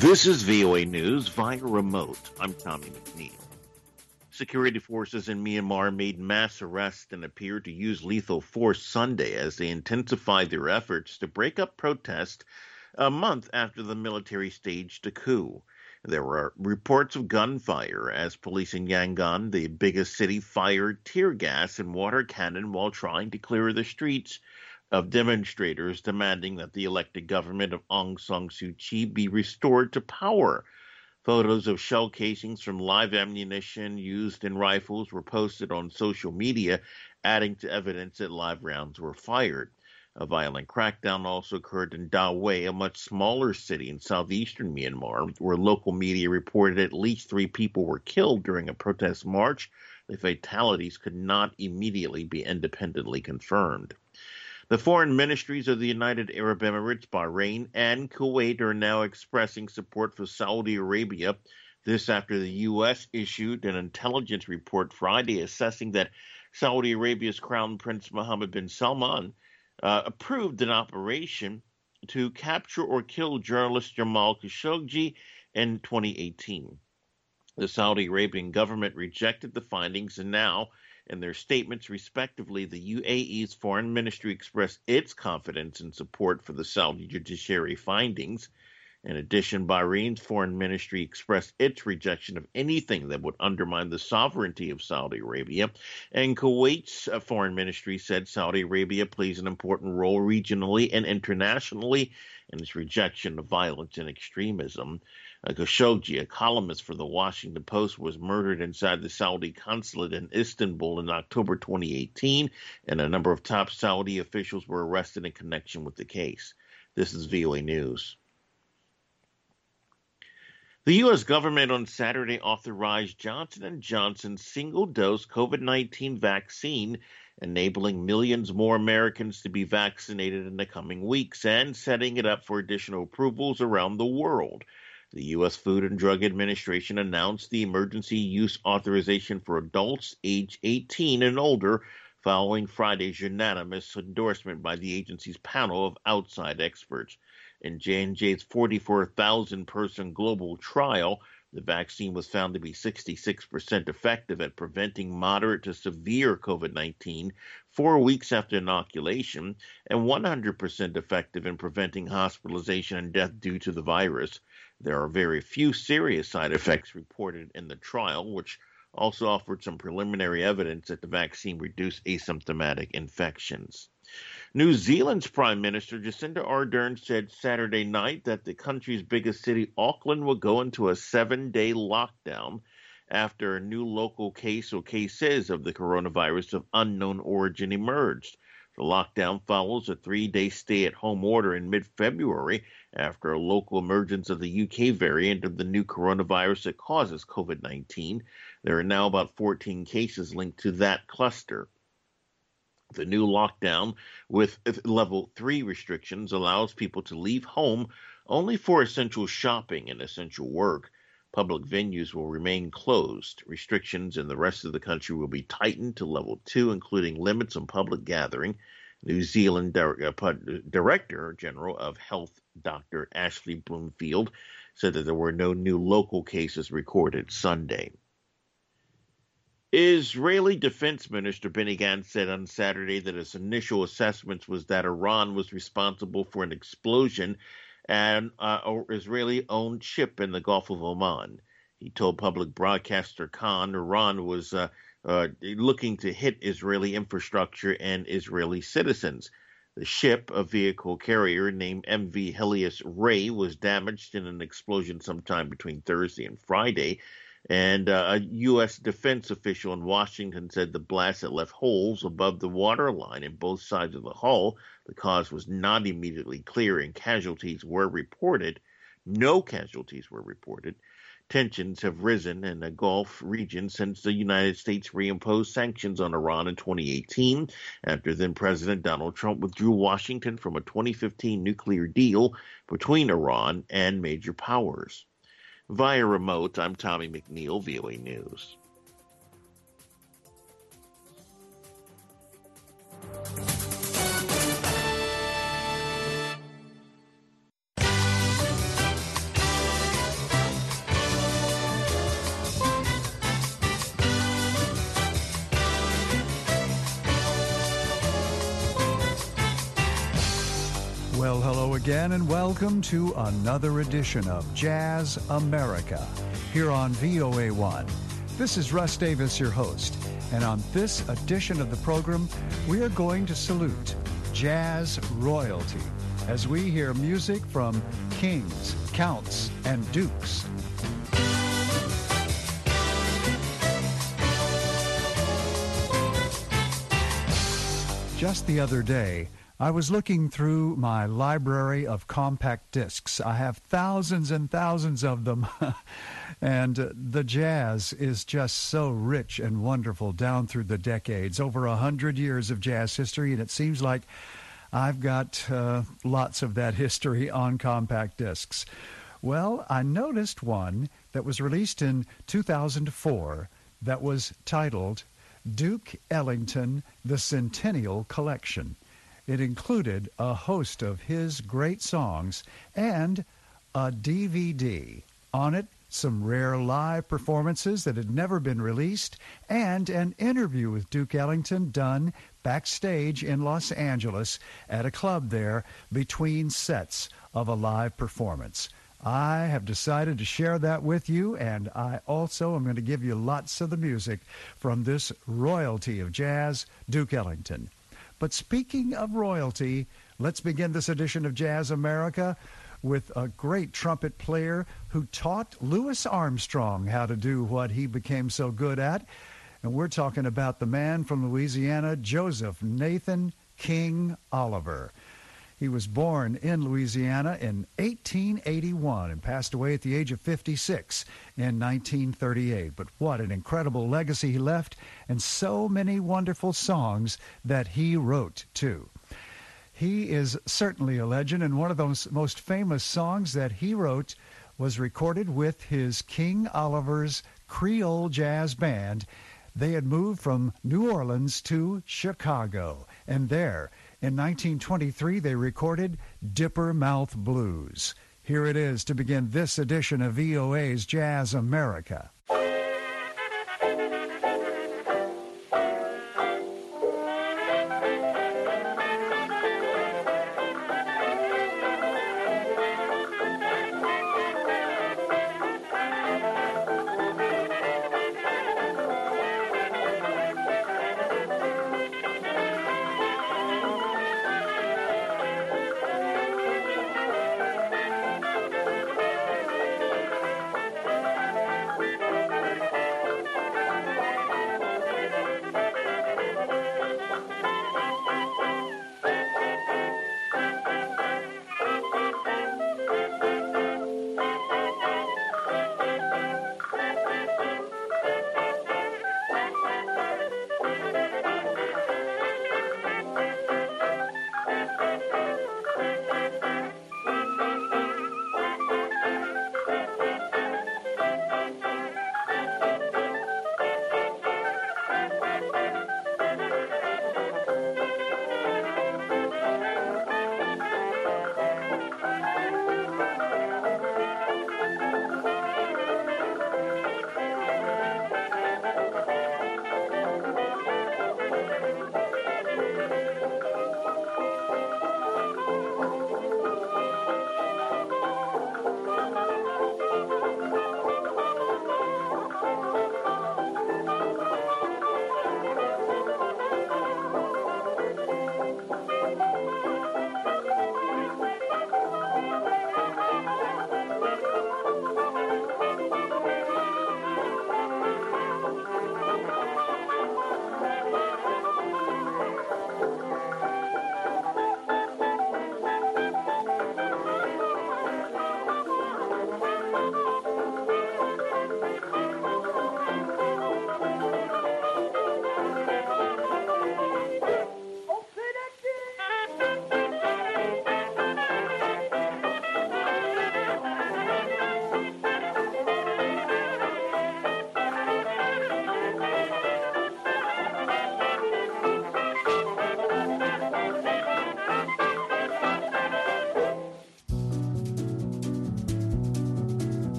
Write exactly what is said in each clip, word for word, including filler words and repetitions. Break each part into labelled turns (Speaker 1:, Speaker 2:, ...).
Speaker 1: This is V O A News via remote. I'm Tommy McNeil. Security forces in Myanmar made mass arrests and appeared to use lethal force Sunday as they intensified their efforts to break up protests a month after the military staged a coup. There were reports of gunfire as police in Yangon, the biggest city, fired tear gas and water cannon while trying to clear the streets of demonstrators demanding that the elected government of Aung San Suu Kyi be restored to power. Photos of shell casings from live ammunition used in rifles were posted on social media, adding to evidence that live rounds were fired. A violent crackdown also occurred in Dawei, a much smaller city in southeastern Myanmar, where local media reported at least three people were killed during a protest march. The fatalities could not immediately be independently confirmed. The foreign ministries of the United Arab Emirates, Bahrain, and Kuwait are now expressing support for Saudi Arabia. This after the U S issued an intelligence report Friday assessing that Saudi Arabia's Crown Prince Mohammed bin Salman uh, approved an operation to capture or kill journalist Jamal Khashoggi in twenty eighteen. The Saudi Arabian government rejected the findings, and now in their statements, respectively, the U A E's foreign ministry expressed its confidence and support for the Saudi judiciary findings. In addition, Bahrain's foreign ministry expressed its rejection of anything that would undermine the sovereignty of Saudi Arabia. And Kuwait's foreign ministry said Saudi Arabia plays an important role regionally and internationally in its rejection of violence and extremism. Uh, Khashoggi, a columnist for the Washington Post, was murdered inside the Saudi consulate in Istanbul in October twenty eighteen, and a number of top Saudi officials were arrested in connection with the case. This is V O A News. The U S government on Saturday authorized Johnson and Johnson's single-dose COVID nineteen vaccine, enabling millions more Americans to be vaccinated in the coming weeks and setting it up for additional approvals around the world. The U S Food and Drug Administration announced the emergency use authorization for adults age eighteen and older following Friday's unanimous endorsement by the agency's panel of outside experts. In J and J's forty-four thousand person global trial, the vaccine was found to be sixty-six percent effective at preventing moderate to severe COVID nineteen four weeks after inoculation and one hundred percent effective in preventing hospitalization and death due to the virus. There are very few serious side effects reported in the trial, which also offered some preliminary evidence that the vaccine reduced asymptomatic infections. New Zealand's Prime Minister Jacinda Ardern said Saturday night that the country's biggest city, Auckland, will go into a seven-day lockdown after a new local case or cases of the coronavirus of unknown origin emerged. The lockdown follows a three-day stay-at-home order in mid-February after a local emergence of the U K variant of the new coronavirus that causes COVID nineteen. There are now about fourteen cases linked to that cluster. The new lockdown with level three restrictions allows people to leave home only for essential shopping and essential work. Public venues will remain closed. Restrictions in the rest of the country will be tightened to level two, including limits on public gathering. New Zealand Director General of Health, Doctor Ashley Bloomfield, said that there were no new local cases recorded Sunday. Israeli Defense Minister Benny Gantz said on Saturday that his initial assessment was that Iran was responsible for an explosion at an Israeli-owned ship in the Gulf of Oman. He told public broadcaster Khan Iran was uh, uh, looking to hit Israeli infrastructure and Israeli citizens. The ship, a vehicle carrier named M V Helios Ray, was damaged in an explosion sometime between Thursday and Friday. And uh, a U S defense official in Washington said the blast had left holes above the waterline in both sides of the hull. The cause was not immediately clear, and casualties were reported. No casualties were reported. Tensions have risen in the Gulf region since the United States reimposed sanctions on Iran in twenty eighteen, after then-President Donald Trump withdrew Washington from a twenty fifteen nuclear deal between Iran and major powers. Via remote, I'm Tommy McNeil, V O A News.
Speaker 2: Well, hello again, and welcome to another edition of Jazz America here on V O A one. This is Russ Davis, your host, and on this edition of the program, we are going to salute jazz royalty as we hear music from kings, counts, and dukes. Just the other day, I was looking through my library of compact discs. I have thousands and thousands of them, and uh, the jazz is just so rich and wonderful down through the decades, over a hundred years of jazz history, and it seems like I've got uh, lots of that history on compact discs. Well, I noticed one that was released in two thousand four that was titled Duke Ellington, The Centennial Collection. It included a host of his great songs and a D V D. On it, some rare live performances that had never been released, and an interview with Duke Ellington done backstage in Los Angeles at a club there between sets of a live performance. I have decided to share that with you, and I also am going to give you lots of the music from this royalty of jazz, Duke Ellington. But speaking of royalty, let's begin this edition of Jazz America with a great trumpet player who taught Louis Armstrong how to do what he became so good at. And we're talking about the man from Louisiana, Joseph Nathan King Oliver. He was born in Louisiana in eighteen eighty-one and passed away at the age of fifty-six in nineteen thirty-eight. But what an incredible legacy he left, and so many wonderful songs that he wrote, too. He is certainly a legend, and one of those most famous songs that he wrote was recorded with his King Oliver's Creole Jazz Band. They had moved from New Orleans to Chicago, and there, in nineteen twenty-three, they recorded Dipper Mouth Blues. Here it is to begin this edition of V O A's Jazz America.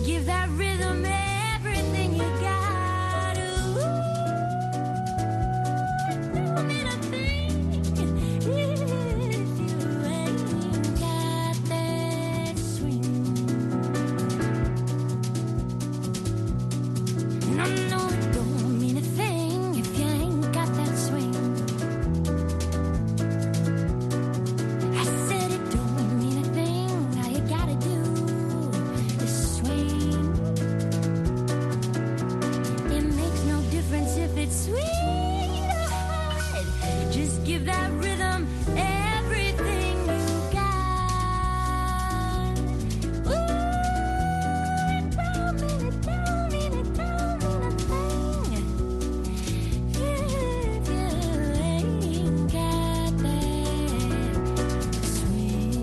Speaker 3: give that rhythm everything you got. Ooh, don't mean a thing if you ain't got that swing. No, no, it don't mean a thing if you ain't got that swing. I said it don't mean a thing. All you gotta do is swing. It makes no difference if it's sweet or hard. Just give that rhythm everything you got. Ooh, it don't mean, it don't mean, it don't mean a thing if you ain't got that swing.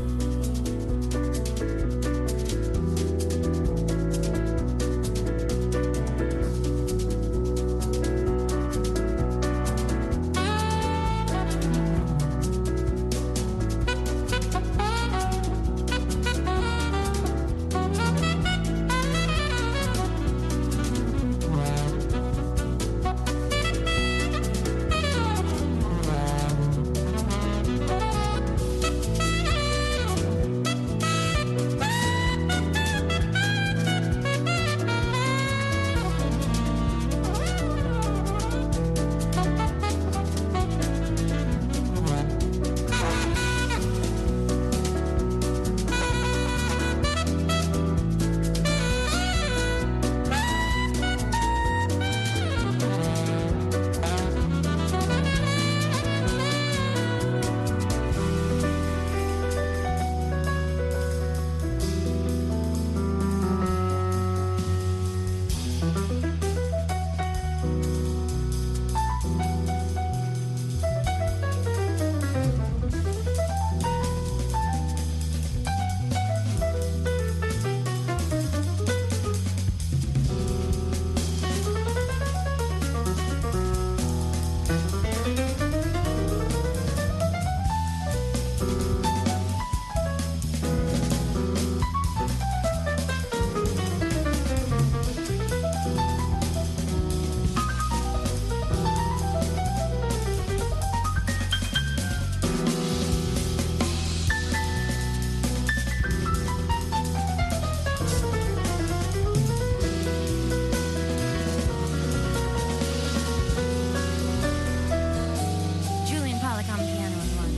Speaker 3: Julian Pollock on the piano is one.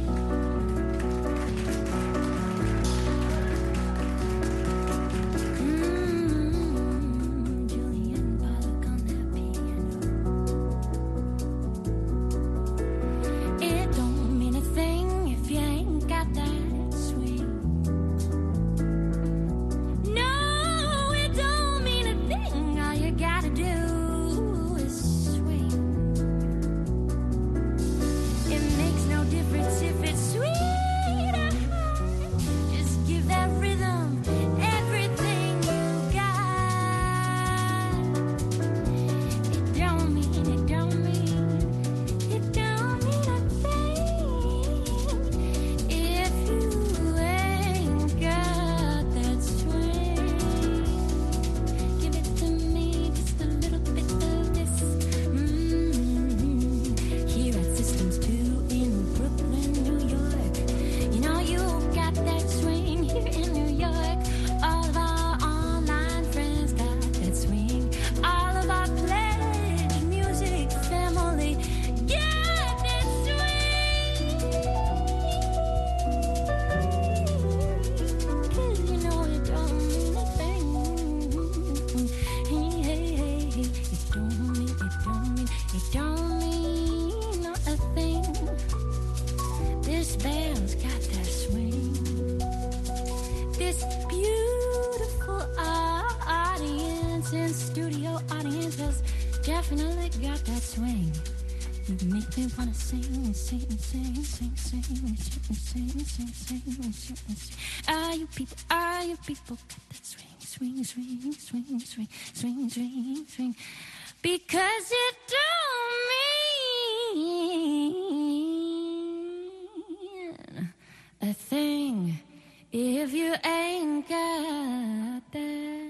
Speaker 3: Mm, Julian Pollock on that piano. It don't mean a thing if you ain't got that swing. No, it don't mean a thing. All you gotta do is swing. It makes no difference if it's sweet or hard. Just give that rhythm everything you got. It don't mean, it don't mean, it don't mean a thing if you ain't got that swing. Give it to me, just a little bit of this. Mm, Here at Systems two in Brooklyn, New York. You know you got that swing here in New York. All of our online friends got that swing. All of our pledge music family got that swing. 'Cause you know it don't mean a thing. Hey, hey, hey, hey. It don't mean, it don't mean, it don't mean not a thing. This band's got that swing. This beautiful audience and studio audience has definitely got that swing. You make me wanna sing, sing, sing, sing, sing, sing, sing, sing, sing, sing, sing. Are you people, are you people got that swing, swing, swing, swing, swing, swing, swing, swing? Because it don't mean a thing if you ain't got that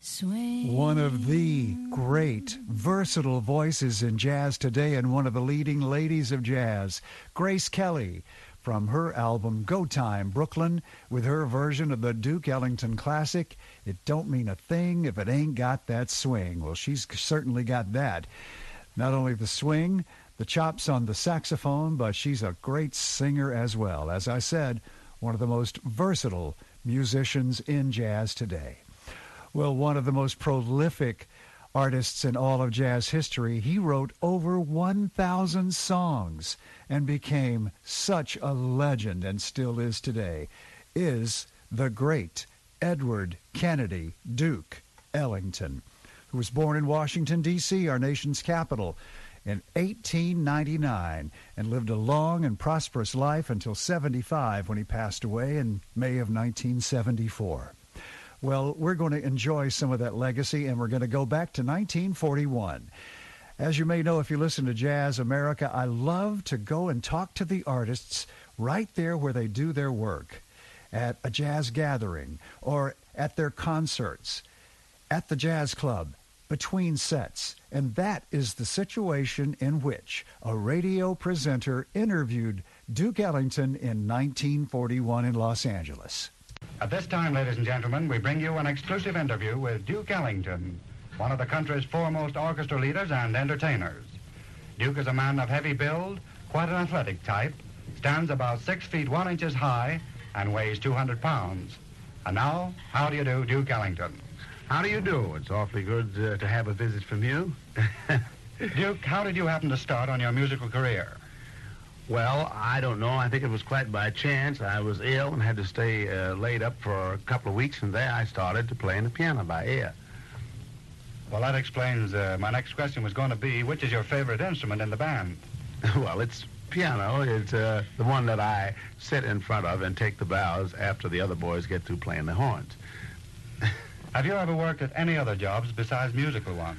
Speaker 3: Swing.
Speaker 2: One of the great, versatile voices in jazz today and one of the leading ladies of jazz, Grace Kelly, from her album Go Time Brooklyn, with her version of the Duke Ellington classic, It Don't Mean a Thing If It Ain't Got That Swing. Well, she's certainly got that. Not only the swing, the chops on the saxophone, but she's a great singer as well. As I said, one of the most versatile musicians in jazz today. Well, one of the most prolific artists in all of jazz history, he wrote over one thousand songs and became such a legend and still is today, is the great Edward Kennedy Duke Ellington, who was born in Washington, D C, our nation's capital, in eighteen ninety-nine and lived a long and prosperous life until seventy-five when he passed away in May of nineteen seventy-four. Well, we're going to enjoy some of that legacy, and we're going to go back to nineteen forty-one. As you may know, if you listen to Jazz America, I love to go and talk to the artists right there where they do their work, at a jazz gathering or at their concerts, at the jazz club, between sets. And that is the situation in which a radio presenter interviewed Duke Ellington in nineteen forty-one in Los Angeles.
Speaker 4: At this time, ladies and gentlemen, we bring you an exclusive interview with Duke Ellington, one of the country's foremost orchestra leaders and entertainers. Duke is a man of heavy build, quite an athletic type, stands about six feet one inches high, and weighs two hundred pounds. And now, how do you do, Duke Ellington?
Speaker 5: How do you do? It's awfully good uh, to have a visit from you.
Speaker 4: Duke, how did you happen to start on your musical career?
Speaker 5: Well, I don't know. I think it was quite by chance. I was ill and had to stay uh, laid up for a couple of weeks, and there I started to play the piano by ear.
Speaker 4: Well, that explains, uh, my next question was going to be, which is your favorite instrument in the band?
Speaker 5: Well, it's piano. It's uh, the one that I sit in front of and take the bows after the other boys get through playing the horns.
Speaker 4: Have you ever worked at any other jobs besides musical ones?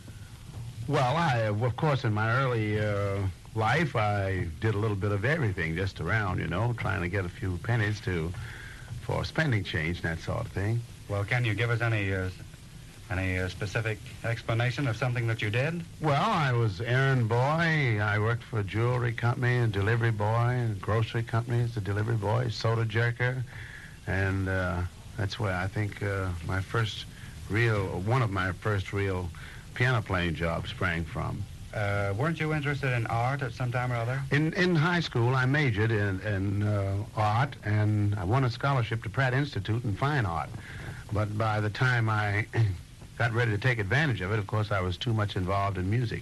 Speaker 5: Well, I, of course, in my early uh, life, I did a little bit of everything just around, you know, trying to get a few pennies to for spending change and that sort of thing.
Speaker 4: Well, can you give us any uh, any uh, specific explanation of something that you did?
Speaker 5: Well, I was errand boy. I worked for a jewelry company, a delivery boy, a grocery company as a delivery boy, soda jerker, and uh, that's where I think uh, my first real, one of my first real piano playing jobs sprang from.
Speaker 4: Uh, weren't you interested in art at some time or other?
Speaker 5: In in high school, I majored in, in uh, art, and I won a scholarship to Pratt Institute in fine art. But by the time I got ready to take advantage of it, of course, I was too much involved in music.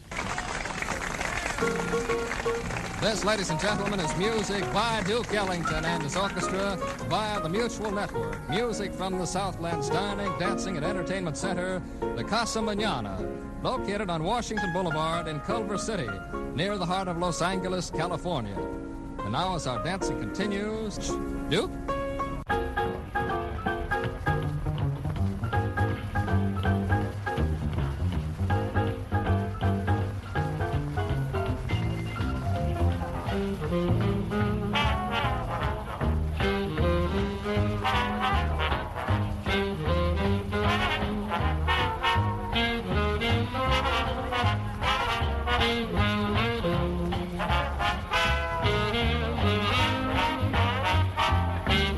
Speaker 6: This, ladies and gentlemen, is music by Duke Ellington and his orchestra via the Mutual Network. Music from the Southlands Dining, Dancing, and Entertainment Center, the Casa Mañana, located on Washington Boulevard in Culver City, near the heart of Los Angeles, California. And now, as our dancing continues, Duke?
Speaker 3: Thank you.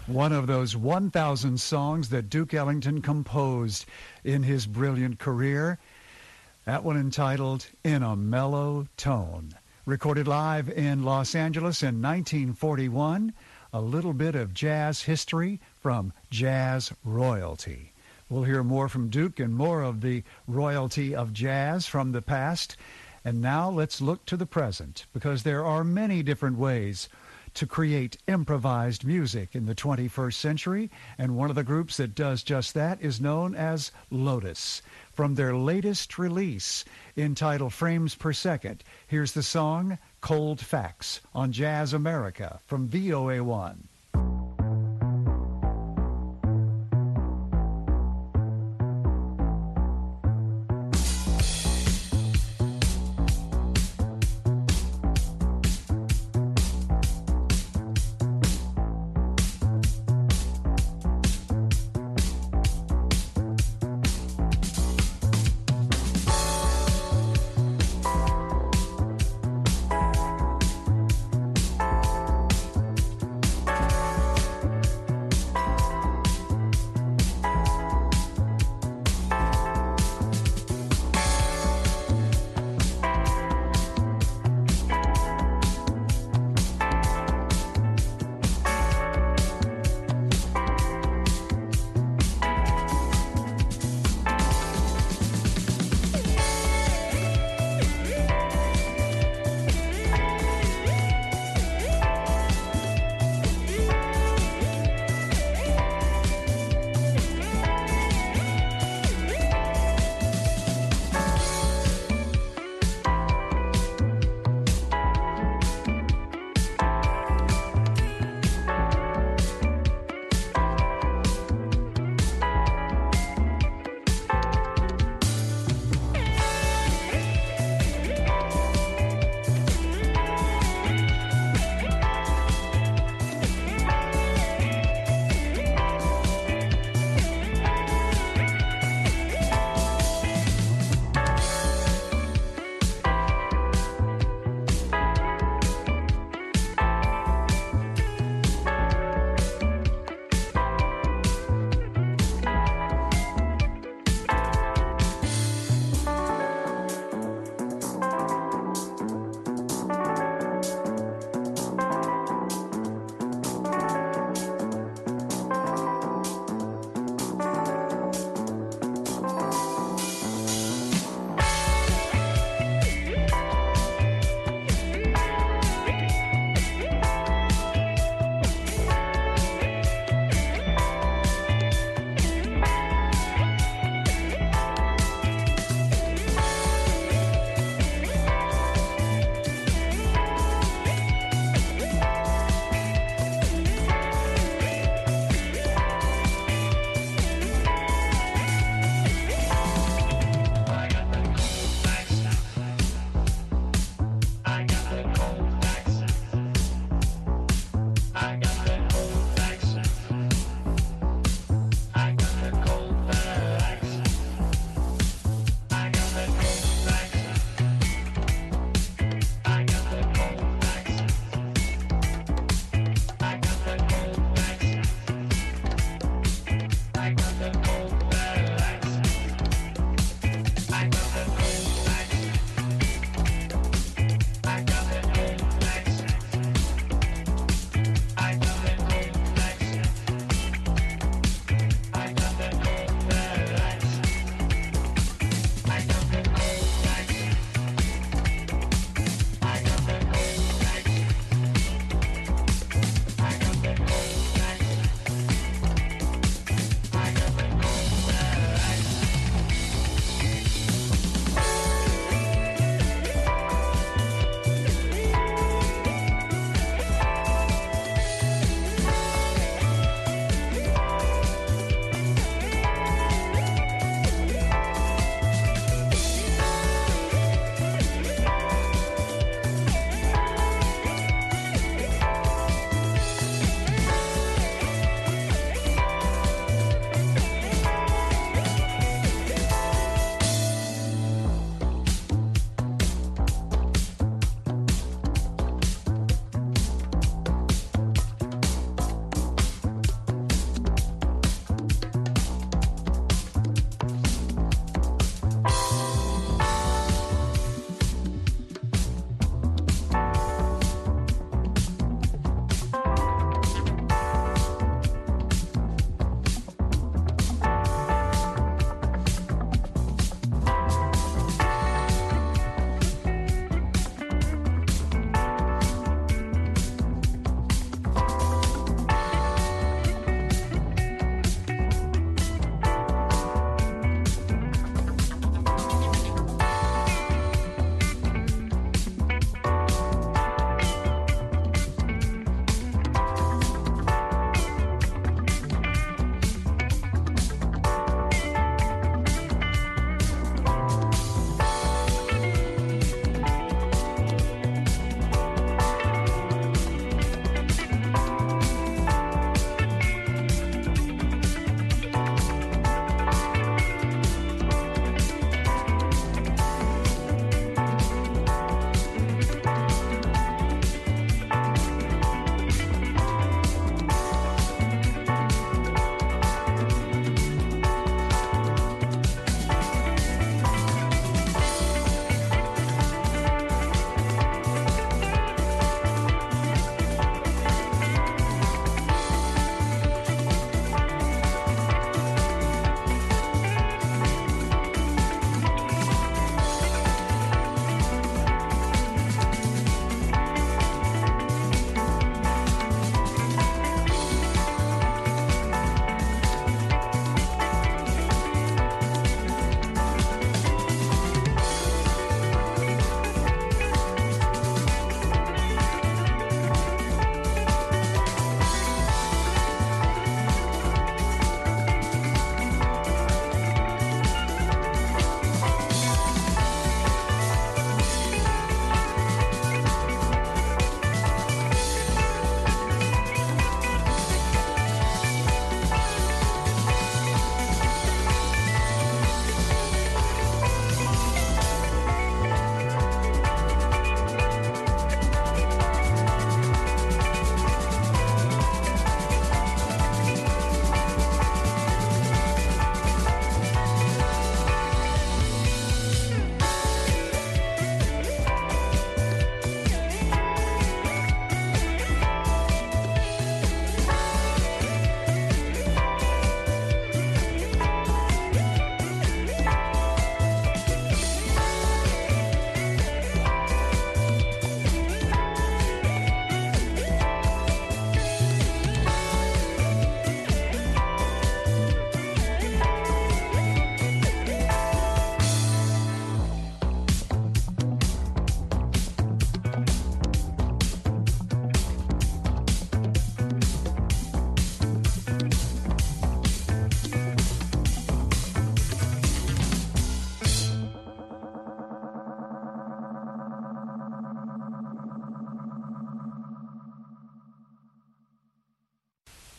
Speaker 2: One of those one thousand songs that Duke Ellington composed in his brilliant career. That one entitled In a Mellow Tone. Recorded live in Los Angeles in nineteen forty-one. A little bit of jazz history from Jazz Royalty. We'll hear more from Duke and more of the royalty of jazz from the past. And now let's look to the present, because there are many different ways to create improvised music in the twenty-first century, and one of the groups that does just that is known as Lotus. From their latest release, entitled Frames Per Second, here's the song Cold Facts on Jazz America from V O A one.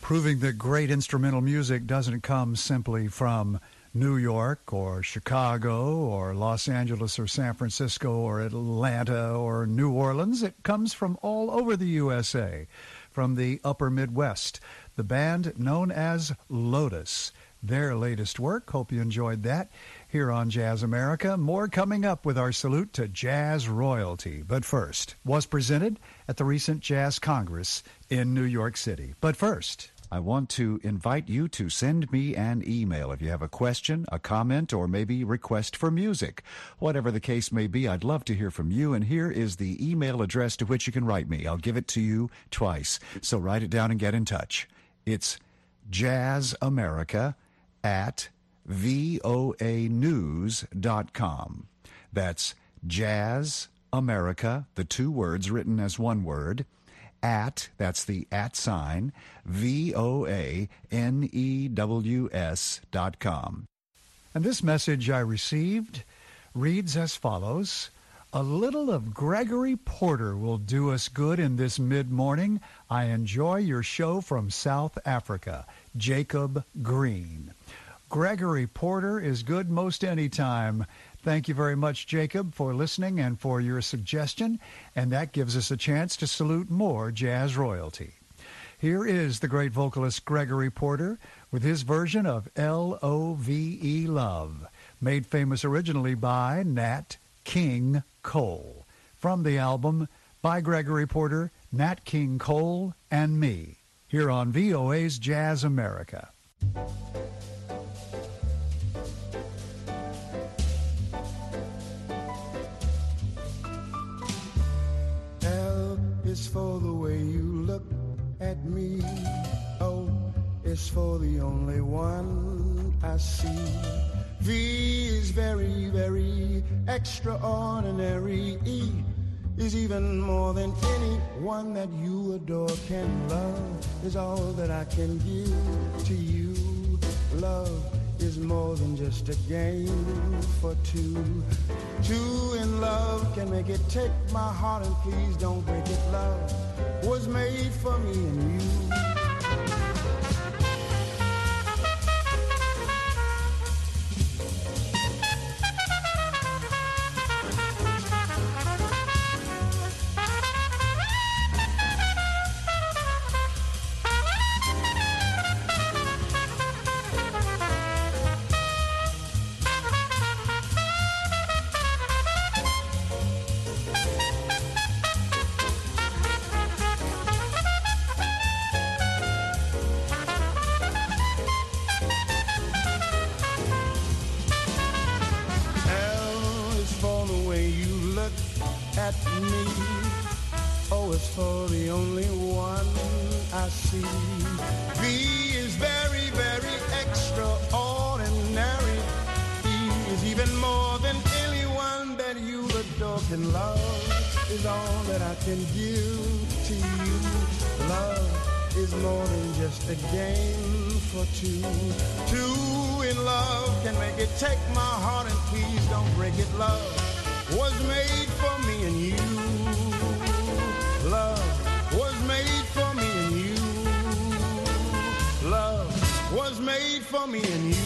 Speaker 2: proving that great instrumental music doesn't come simply from New York or Chicago or Los Angeles or San Francisco or Atlanta or New Orleans. It comes from all over the U S A, from the upper Midwest. The band known as Lotus. Their latest work, hope you enjoyed that, here on Jazz America. More coming up with our salute to jazz royalty. But first, was presented at the recent Jazz Congress in New York City. But first, I want to invite you to send me an email if you have a question, a comment, or maybe request for music. Whatever the case may be, I'd love to hear from you, and here is the email address to which you can write me. I'll give it to you twice, so write it down and get in touch. It's jazzamerica at voa news dot com. That's Jazz America, the two words written as one word, at, that's the at sign, V O A N E W S dot com. And this message I received reads as follows. A little of Gregory Porter will do us good in this mid-morning. I enjoy your show from South Africa. Jacob Green. Gregory Porter is good most any time. Thank you very much, Jacob, for listening and for your suggestion, and that gives us a chance to salute more jazz royalty. Here is the great vocalist Gregory Porter with his version of L O V E Love, made famous originally by Nat King Cole, from the album by Gregory Porter, Nat King Cole and Me, here on V O A's Jazz America.
Speaker 7: L is for the way you look at me. O is for the only one I see. V is very, very extraordinary. E is even more than anyone that you adore can love, is all that I can give to you. Love is more than just a game for two. Two in love can make it. Take my heart and please don't break it. Love was made for me and you. Two, two in love can make it. Take my heart and please don't break it. Love was made for me and you. Love was made for me and you. Love was made for me and you.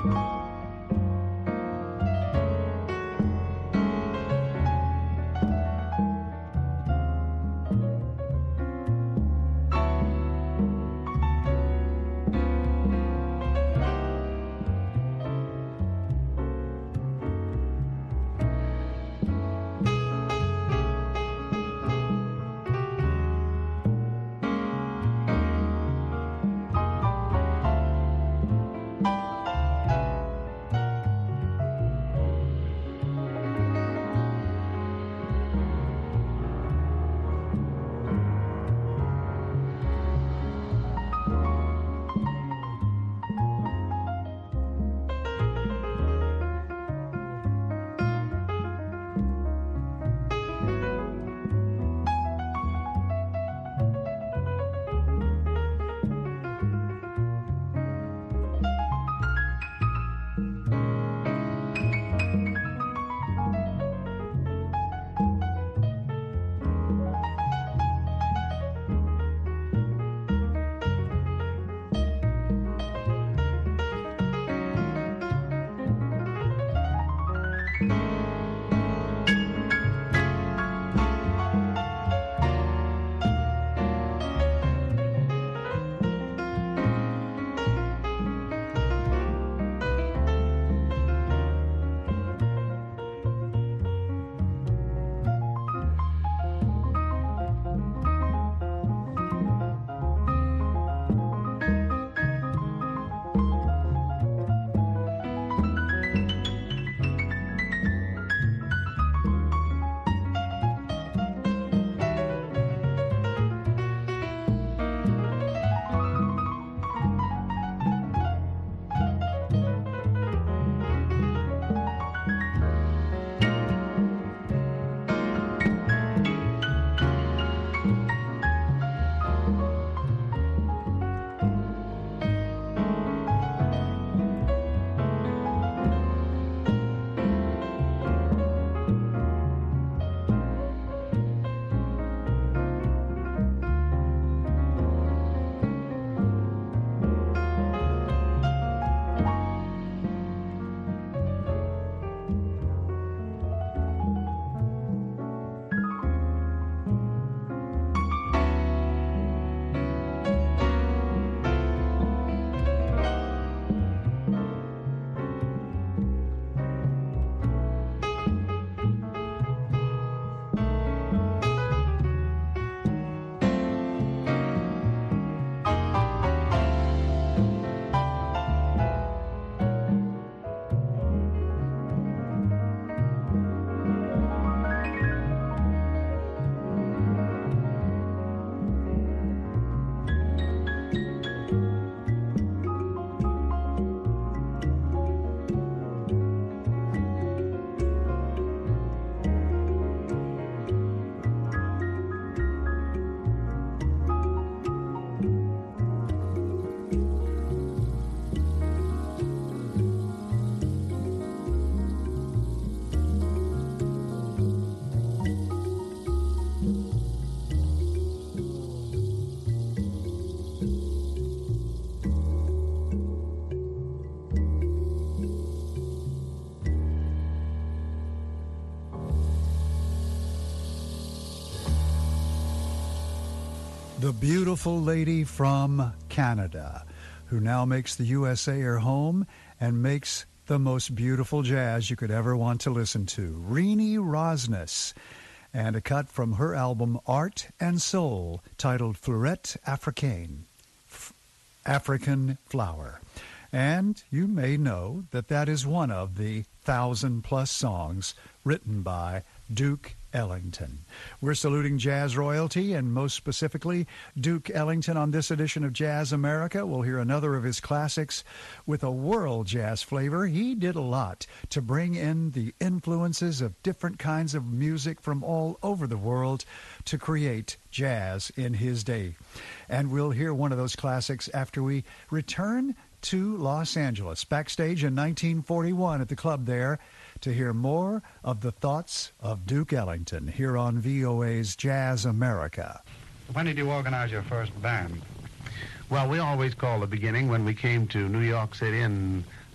Speaker 2: The beautiful lady from Canada, who now makes the U S A her home and makes the most beautiful jazz you could ever want to listen to. Renee Rosnes, and a cut from her album Art and Soul titled Fleurette Africaine, F- African Flower. And you may know that that is one of the thousand-plus songs written by Duke Ellington. We're saluting jazz royalty, and most specifically Duke Ellington on this edition of Jazz America. We'll hear another of his classics with a world jazz flavor. He did a lot to bring in the influences of different kinds of music from all over the world to create jazz in his day. And we'll hear one of those classics after we return to Los Angeles, backstage in nineteen forty-one at the club there, to hear more of the thoughts of Duke Ellington here on V O A's Jazz America.
Speaker 4: When did you organize your first band?
Speaker 5: Well, we always call the beginning when we came to New York City in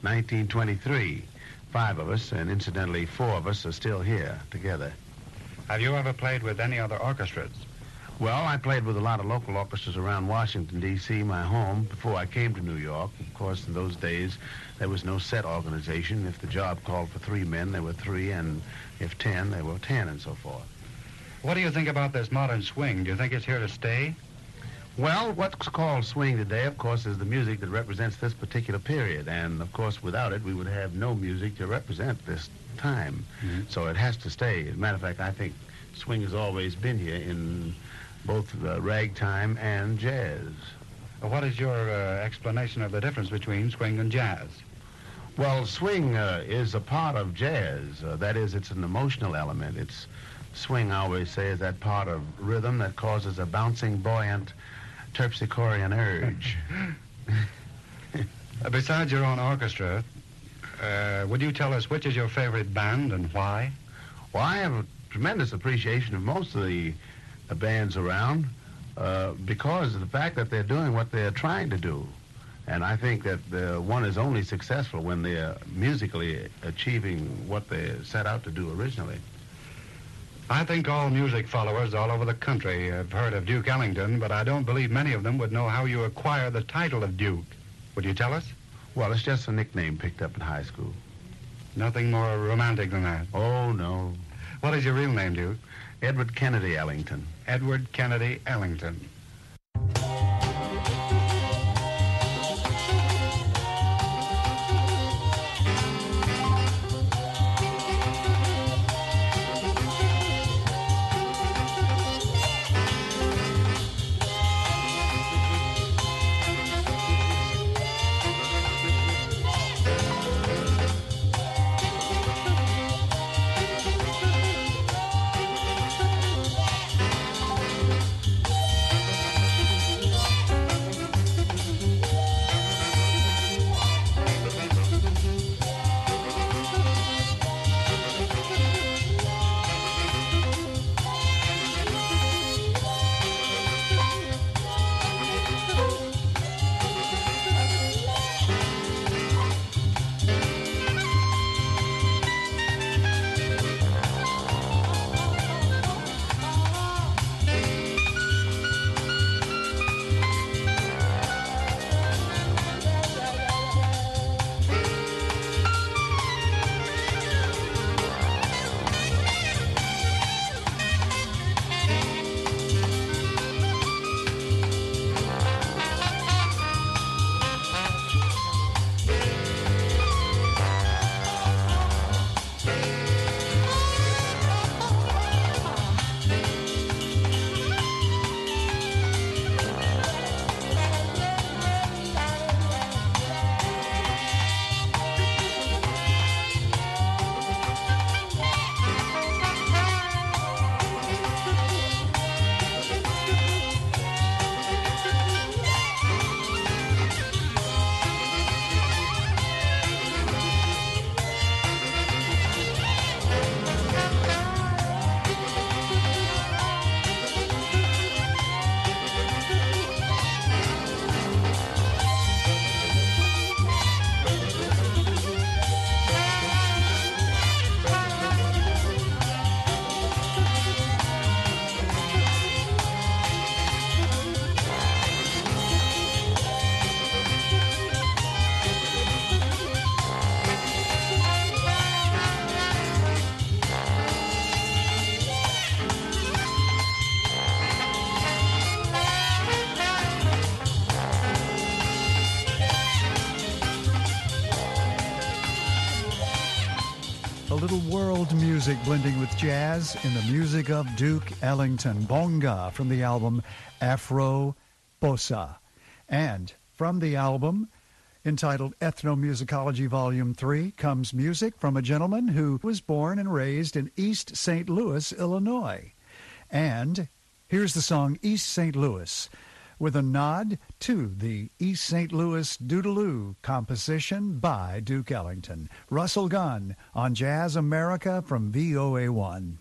Speaker 5: nineteen twenty-three. Five of us, and incidentally, four of us are still here together.
Speaker 4: Have you ever played with any other orchestras?
Speaker 5: Well, I played with a lot of local orchestras around Washington, D C, my home, before I came to New York. Of course, in those days, there was no set organization. If the job called for three men, there were three, and if ten, there were ten, and so forth.
Speaker 4: What do you think about this modern swing? Do you think it's here to stay?
Speaker 5: Well, what's called swing today, of course, is the music that represents this particular period. And, of course, without it, we would have no music to represent this time. Mm-hmm. So it has to stay. As a matter of fact, I think swing has always been here in both uh, ragtime and jazz.
Speaker 4: What is your uh, explanation of the difference between swing and jazz?
Speaker 5: Well, swing uh, is a part of jazz. Uh, that is, it's an emotional element. It's swing, I always say, is that part of rhythm that causes a bouncing, buoyant, terpsichorean urge.
Speaker 4: uh, besides your own orchestra, uh, would you tell us which is your favorite band and why?
Speaker 5: Well, I have a tremendous appreciation of most of the uh, bands around uh, because of the fact that they're doing what they're trying to do. And I think that the one is only successful when they're musically achieving what they set out to do originally.
Speaker 4: I think all music followers all over the country have heard of Duke Ellington, but I don't believe many of them would know how you acquired the title of Duke. Would you tell us?
Speaker 5: Well, it's just a nickname picked up in high school.
Speaker 4: Nothing more romantic than that?
Speaker 5: Oh, no.
Speaker 4: What is your real name, Duke?
Speaker 5: Edward Kennedy Ellington.
Speaker 4: Edward Kennedy Ellington.
Speaker 2: World music blending with jazz in the music of Duke Ellington, Bonga, from the album Afro Bossa. And from the album entitled Ethnomusicology Volume three comes music from a gentleman who was born and raised in East Saint Louis, Illinois. And here's the song East Saint Louis, with a nod to the East Saint Louis Doodaloo composition by Duke Ellington. Russell Gunn on Jazz America from V O A one.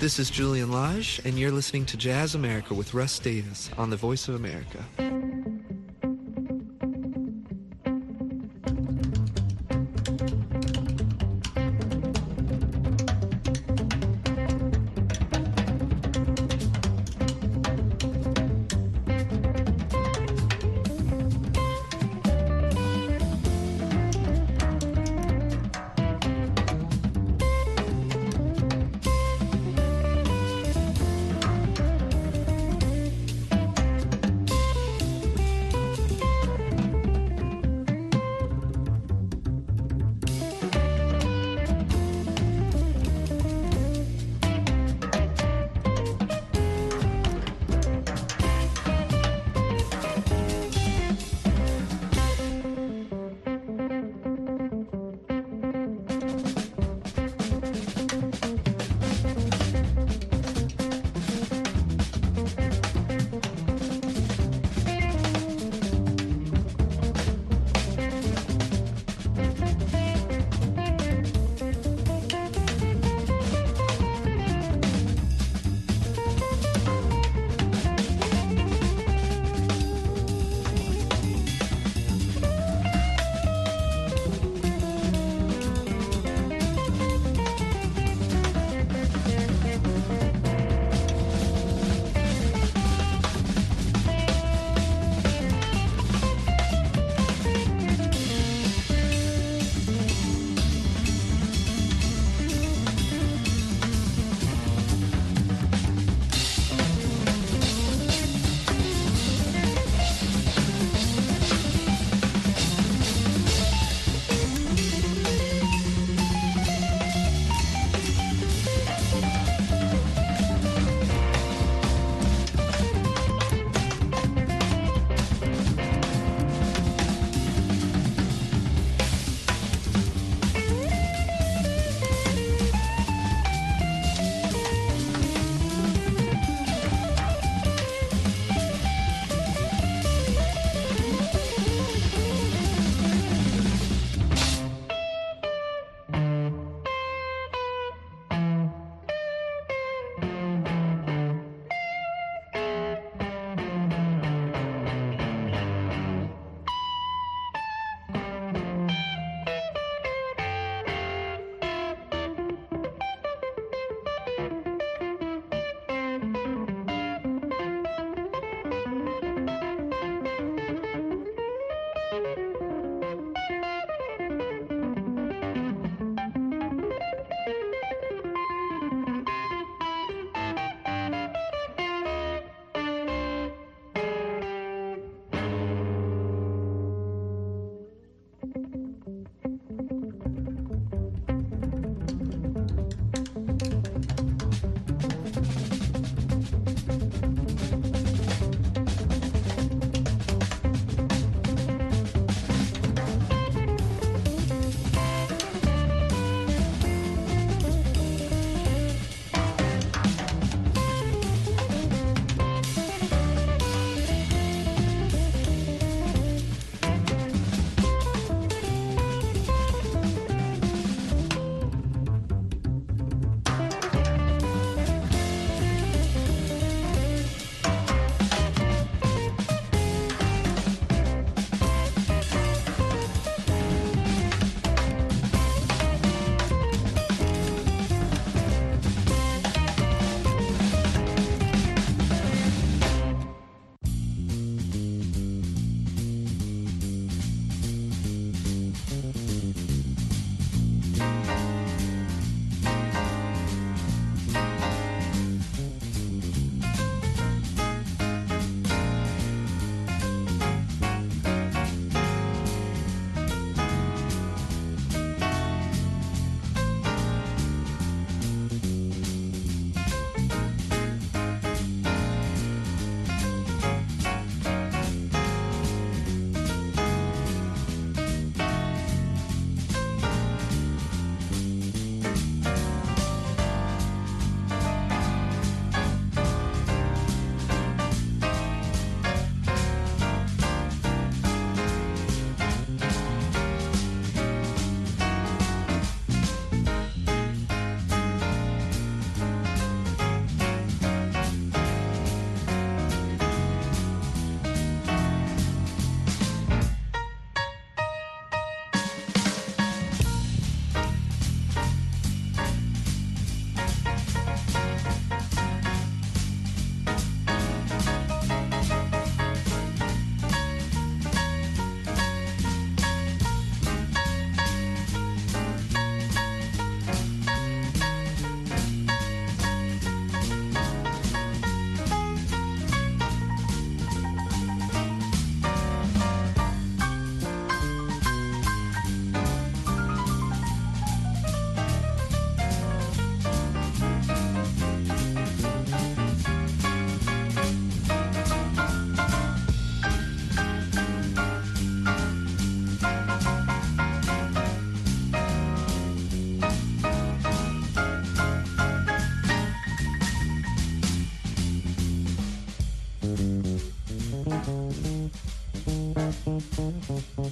Speaker 8: This is Julian Lage, and you're listening to Jazz America with Russ Davis on the Voice of America.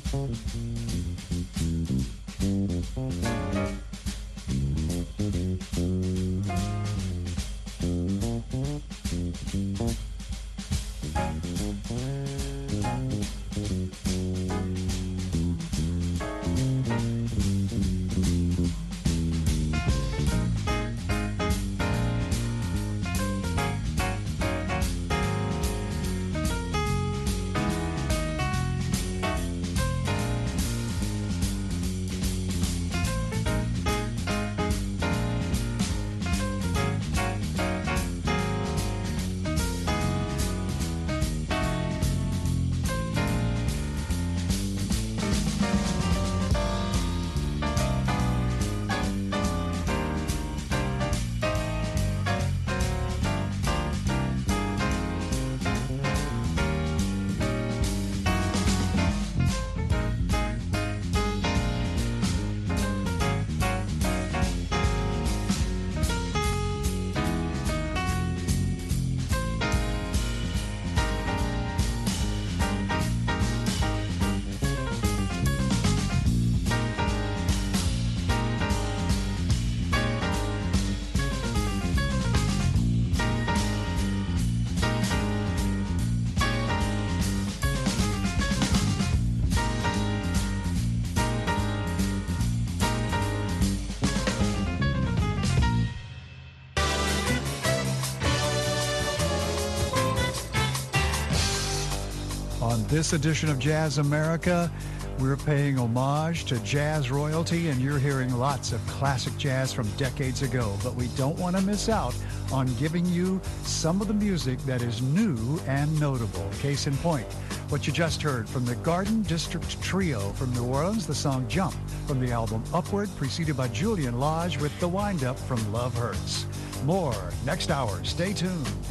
Speaker 2: On this edition of Jazz America, we're paying homage to jazz royalty, and you're hearing lots of classic jazz from decades ago. But we don't want to miss out on giving you some of the music that is new and notable. Case in point, what you just heard from the Garden District Trio from New Orleans, the song Jump from the album Upward, preceded by Julian Lodge with the wind-up from Love Hurts. More next hour. Stay tuned.